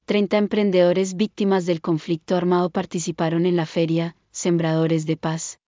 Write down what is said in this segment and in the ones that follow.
30 emprendedores víctimas del conflicto armado participaron en la feria Sembradores de Paz.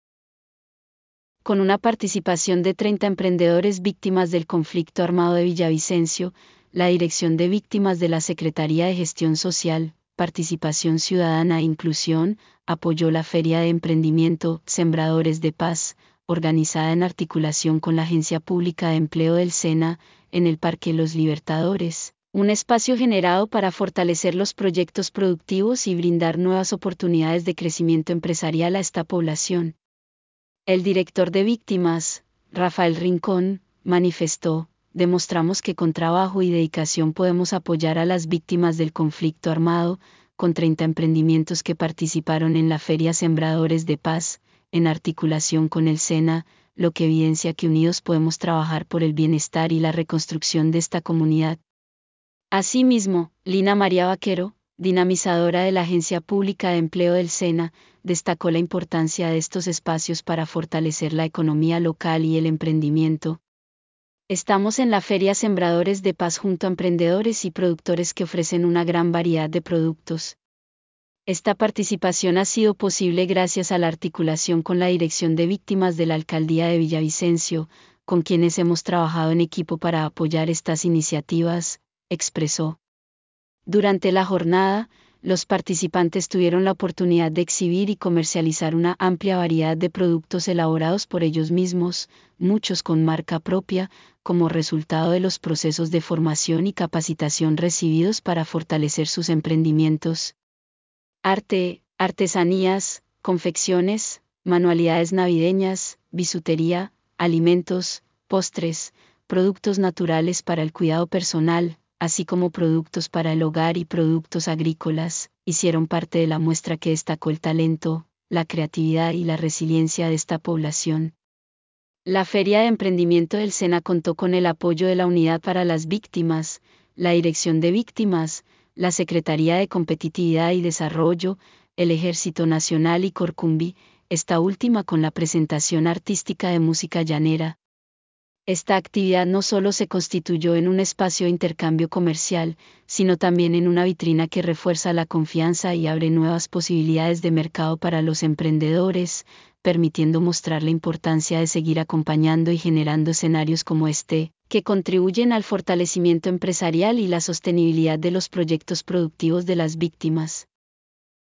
Con una participación de 30 emprendedores víctimas del conflicto armado de Villavicencio, la Dirección de Víctimas de la Secretaría de Gestión Social, Participación Ciudadana e Inclusión, apoyó la Feria de Emprendimiento Sembradores de Paz, organizada en articulación con la Agencia Pública de Empleo del SENA, en el Parque Los Libertadores, un espacio generado para fortalecer los proyectos productivos y brindar nuevas oportunidades de crecimiento empresarial a esta población. El director de Víctimas, Rafael Rincón, manifestó: demostramos que con trabajo y dedicación podemos apoyar a las víctimas del conflicto armado, con 30 emprendimientos que participaron en la Feria Sembradores de Paz, en articulación con el SENA, lo que evidencia que unidos podemos trabajar por el bienestar y la reconstrucción de esta comunidad. Asimismo, Lina María Vaquero, dinamizadora de la Agencia Pública de Empleo del SENA, destacó la importancia de estos espacios para fortalecer la economía local y el emprendimiento. Estamos en la Feria Sembradores de Paz junto a emprendedores y productores que ofrecen una gran variedad de productos. Esta participación ha sido posible gracias a la articulación con la Dirección de Víctimas de la Alcaldía de Villavicencio, con quienes hemos trabajado en equipo para apoyar estas iniciativas, expresó. Durante la jornada, los participantes tuvieron la oportunidad de exhibir y comercializar una amplia variedad de productos elaborados por ellos mismos, muchos con marca propia, como resultado de los procesos de formación y capacitación recibidos para fortalecer sus emprendimientos. Arte, artesanías, confecciones, manualidades navideñas, bisutería, alimentos, postres, productos naturales para el cuidado personal, así como productos para el hogar y productos agrícolas, hicieron parte de la muestra que destacó el talento, la creatividad y la resiliencia de esta población. La Feria de Emprendimiento del SENA contó con el apoyo de la Unidad para las Víctimas, la Dirección de Víctimas, la Secretaría de Competitividad y Desarrollo, el Ejército Nacional y Corcumbi, esta última con la presentación artística de música llanera. Esta actividad no solo se constituyó en un espacio de intercambio comercial, sino también en una vitrina que refuerza la confianza y abre nuevas posibilidades de mercado para los emprendedores, permitiendo mostrar la importancia de seguir acompañando y generando escenarios como este, que contribuyen al fortalecimiento empresarial y la sostenibilidad de los proyectos productivos de las víctimas.